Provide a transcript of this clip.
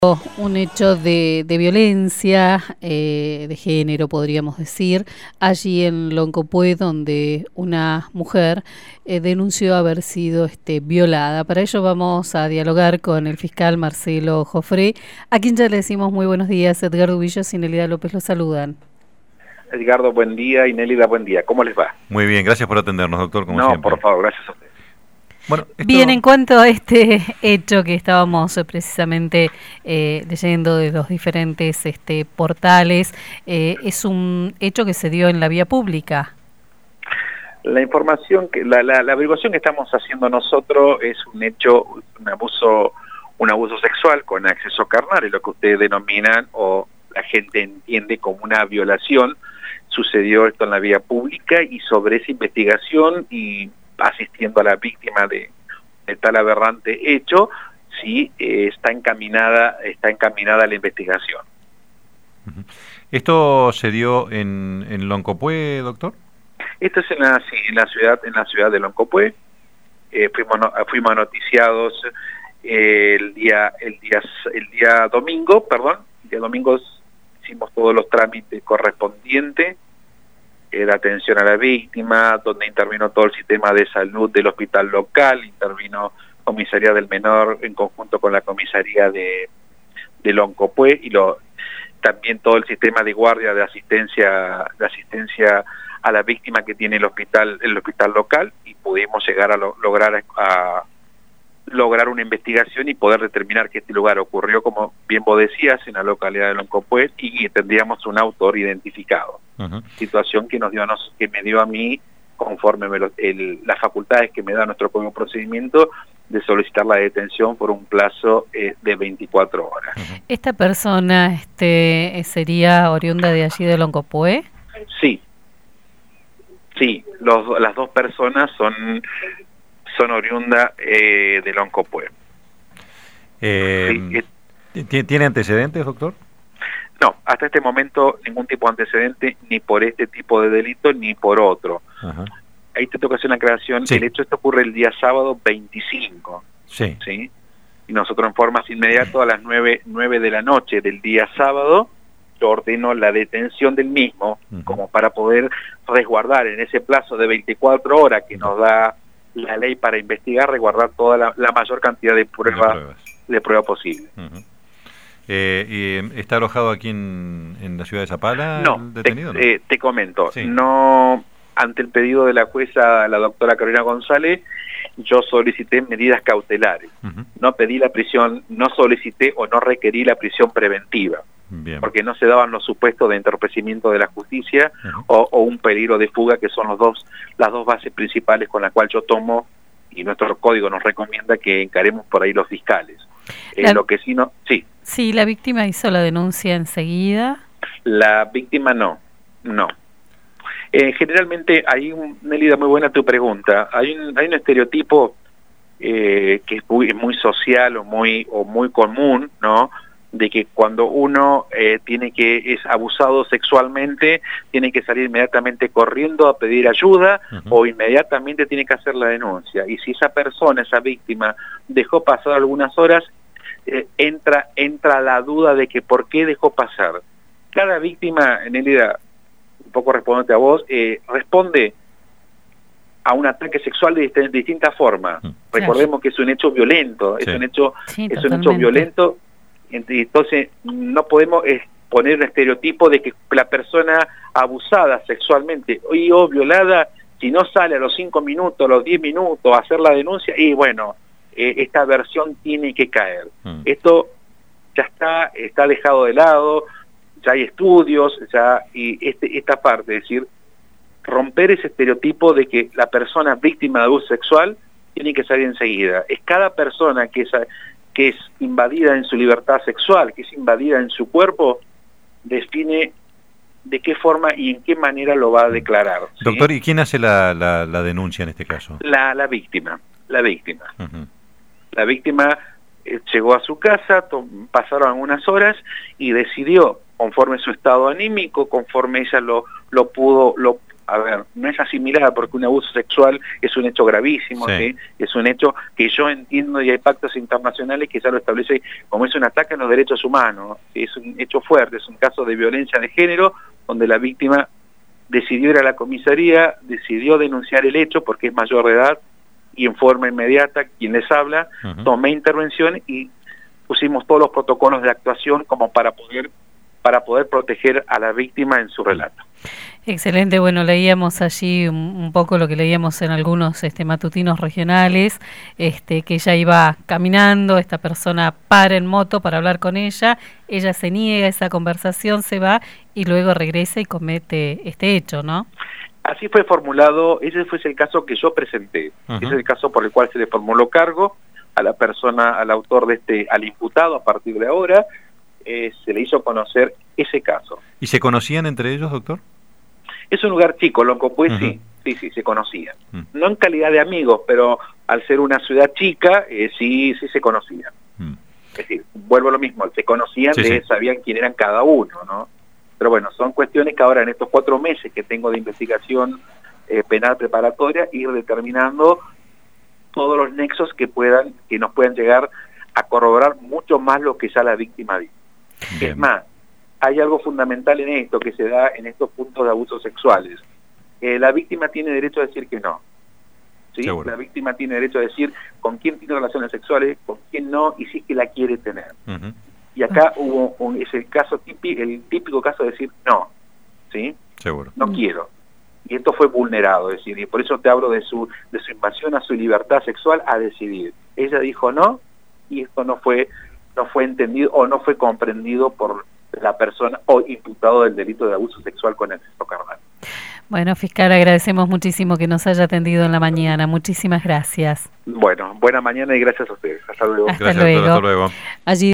Un hecho de violencia de género, podríamos decir, allí en Loncopué, donde una mujer denunció haber sido violada. Para ello vamos a dialogar con el fiscal Marcelo Jofré, a quien ya le decimos muy buenos días. Edgardo Villos y Nélida López lo saludan. Edgardo, buen día, y Nélida, buen día. ¿Cómo les va? Muy bien, gracias por atendernos, doctor, como siempre. No, por favor, gracias a usted. Bueno, Bien, en cuanto a este hecho que estábamos precisamente leyendo de los diferentes portales, es un hecho que se dio en la vía pública. La información, la averiguación que estamos haciendo nosotros es un hecho, un abuso sexual con acceso carnal, es lo que ustedes denominan o la gente entiende como una violación. Sucedió esto en la vía pública y sobre esa investigación y asistiendo a la víctima de tal aberrante hecho, sí está encaminada la investigación. ¿Esto se dio en Loncopué, doctor? Esto es en la ciudad de Loncopué. Fuimos noticiados el día domingo, el día domingo hicimos todos los trámites correspondientes. La atención a la víctima, donde intervino todo el sistema de salud del hospital local, intervino Comisaría del Menor en conjunto con la Comisaría de Loncopué y también todo el sistema de guardia de asistencia a la víctima que tiene el hospital local, y pudimos llegar a lograr una investigación y poder determinar que este lugar ocurrió, como bien vos decías, en la localidad de Loncopué, y tendríamos un autor identificado. Situación que me dio a mí, conforme las facultades que me da nuestro código de procedimiento, de solicitar la detención por un plazo de 24 horas. ¿Esta persona sería oriunda de allí de Loncopué? Sí, las dos personas son oriunda de Loncopué. ¿Tiene antecedentes, doctor? No, hasta este momento ningún tipo de antecedente, ni por este tipo de delito, ni por otro. Ajá. Ahí te toca hacer una aclaración. Sí. El hecho ocurre el día sábado 25. Sí. ¿Sí? Y nosotros en forma inmediata a las 9 de la noche del día sábado, yo ordeno la detención del mismo, como para poder resguardar en ese plazo de 24 horas que nos da la ley para investigar, resguardar toda la mayor cantidad de pruebas posible. ¿Y está alojado aquí en la ciudad de Zapala? No, el detenido, ¿no? Te comento, sí. No, ante el pedido de la jueza, la doctora Carolina González, yo solicité medidas cautelares. No pedí la prisión, no solicité o no requerí la prisión preventiva. Bien. Porque no se daban los supuestos de entorpecimiento de la justicia o un peligro de fuga, que son las dos bases principales con las cuales yo tomo, y nuestro código nos recomienda que encaremos por ahí los fiscales. Lo que sí no... Sí. Sí, ¿la víctima hizo la denuncia enseguida? La víctima no. Generalmente hay Nélida, muy buena tu pregunta. Hay un estereotipo que es muy social o muy común, ¿no? De que cuando uno es abusado sexualmente, tiene que salir inmediatamente corriendo a pedir ayuda, o inmediatamente tiene que hacer la denuncia. Y si esa persona, esa víctima, dejó pasar algunas horas, entra la duda de que por qué dejó pasar. Cada víctima, Nélida, un poco respondiéndote a vos, responde a un ataque sexual de distintas formas. Recordemos que es un hecho violento, es un hecho violento. Entonces no podemos poner un estereotipo de que la persona abusada sexualmente o violada, si no sale a los 5 minutos, a los 10 minutos a hacer la denuncia, y bueno, esta versión tiene que caer. Esto ya está dejado de lado, ya hay estudios, y esta parte, es decir, romper ese estereotipo de que la persona víctima de abuso sexual tiene que salir enseguida. Es cada persona que es invadida en su libertad sexual, que es invadida en su cuerpo, define de qué forma y en qué manera lo va a declarar. ¿Sí? Doctor, ¿y quién hace la denuncia en este caso? La víctima. La víctima llegó a su casa, pasaron algunas horas y decidió, conforme su estado anímico, conforme ella lo pudo a ver, no es asimilada porque un abuso sexual es un hecho gravísimo, Sí. ¿sí? Es un hecho que yo entiendo y hay pactos internacionales que ya lo establece como es un ataque a los derechos humanos, ¿sí? Es un hecho fuerte, es un caso de violencia de género donde la víctima decidió ir a la comisaría, decidió denunciar el hecho porque es mayor de edad y en forma inmediata quien les habla, tomé intervención y pusimos todos los protocolos de actuación como para poder proteger a la víctima en su relato. Excelente, bueno, leíamos allí un poco lo que leíamos en algunos matutinos regionales, que ella iba caminando, esta persona para en moto para hablar con ella se niega a esa conversación, se va y luego regresa y comete este hecho, ¿no? Así fue formulado, ese fue el caso que yo presenté, ese es el caso por el cual se le formuló cargo a la persona, al autor de al imputado a partir de ahora, se le hizo conocer ese caso. ¿Y se conocían entre ellos, doctor? Es un lugar chico, Loncopué, sí, se conocían. No en calidad de amigos, pero al ser una ciudad chica, sí se conocían. Es decir, vuelvo a lo mismo, se conocían, sabían quién eran cada uno, ¿no? Pero bueno, son cuestiones que ahora en estos 4 meses que tengo de investigación penal preparatoria, ir determinando todos los nexos que nos puedan llegar a corroborar mucho más lo que ya la víctima dice. Es más, hay algo fundamental en esto que se da en estos puntos de abusos sexuales. La víctima tiene derecho a decir que no. ¿Sí? La víctima tiene derecho a decir con quién tiene relaciones sexuales, con quién no, y si es que la quiere tener. Y acá es el típico caso de decir no, ¿sí? Seguro. No quiero. Y esto fue vulnerado, es decir, y por eso te hablo de su invasión a su libertad sexual a decidir. Ella dijo no, y esto no fue entendido o no fue comprendido por la persona o imputado del delito de abuso sexual con exceso carnal. Bueno, fiscal, agradecemos muchísimo que nos haya atendido en la mañana. Muchísimas gracias. Bueno, buena mañana y gracias a ustedes. Hasta luego. Hasta luego. Hasta luego. Allí